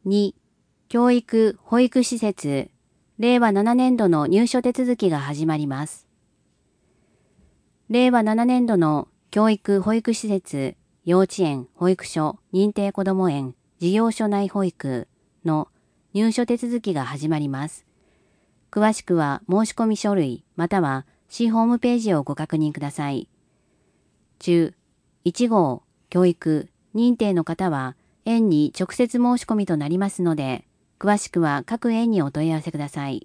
2、教育・保育施設、令和7年度の入所手続きが始まります。令和7年度の教育・保育施設、幼稚園・保育所、認定こども園、事業所内保育の入所手続きが始まります。詳しくは申し込み書類または市ホームページをご確認ください。1号教育認定の方は園に直接申し込みとなりますので、詳しくは各園にお問い合わせください。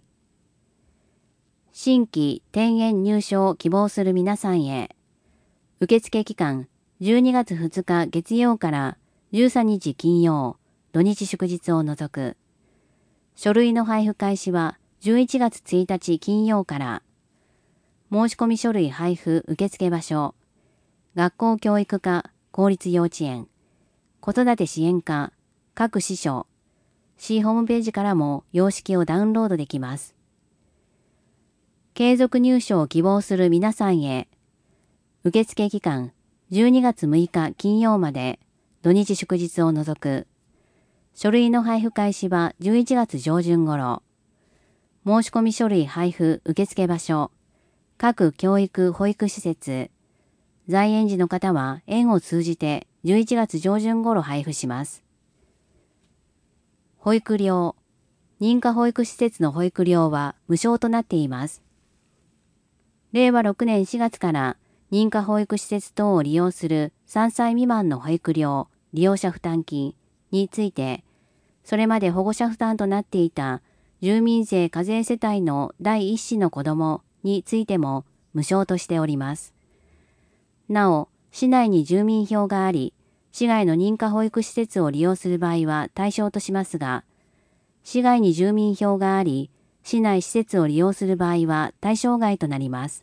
新規転園入所を希望する皆さんへ。受付期間12月2日月曜から13日金曜、土日祝日を除く。書類の配布開始は11月1日金曜から。申し込み書類配布受付場所。学校教育課、公立幼稚園、子育て支援課、各支所、市ホームページからも様式をダウンロードできます。継続入所を希望する皆さんへ。受付期間12月6日金曜まで、土日祝日を除く。書類の配布開始は11月上旬頃。申し込み書類配布受付場所、各教育・保育施設、在園児の方は園を通じて11月上旬頃配布します。保育料。認可保育施設の保育料は無償となっています。令和6年4月から認可保育施設等を利用する3歳未満の保育料、利用者負担金について、それまで保護者負担となっていた住民税課税世帯の第一子の子供についても無償としております。なお、市内に住民票があり、市外の認可保育施設を利用する場合は対象としますが、市外に住民票があり、市内施設を利用する場合は対象外となります。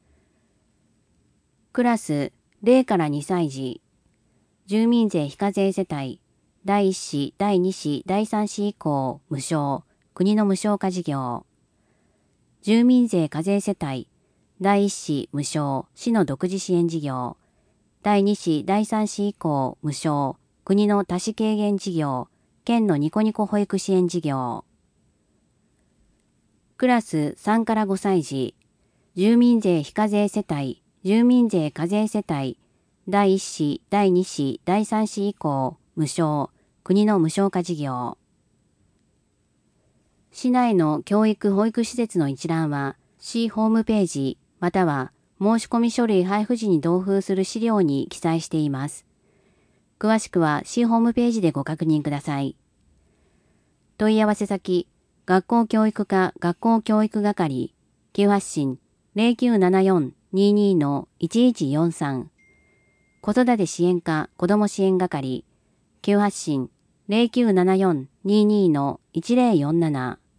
クラス0から2歳児、住民税非課税世帯、第1子、第2子、第3子以降無償、国の無償化事業。住民税課税世帯、第1子無償、市の独自支援事業。第2子、第3子以降無償、国の多子軽減事業、県のニコニコ保育支援事業。クラス3から5歳児、住民税非課税世帯、住民税課税世帯、第1子、第2子、第3子以降無償、国の無償化事業。市内の教育保育施設の一覧は、市ホームページ、または申し込み書類配布時に同封する資料に記載しています。詳しくは市ホームページでご確認ください。問い合わせ先、学校教育課学校教育係、急発進 0974-22-1143、子育て支援課子ども支援係、急発進 0974-22-1047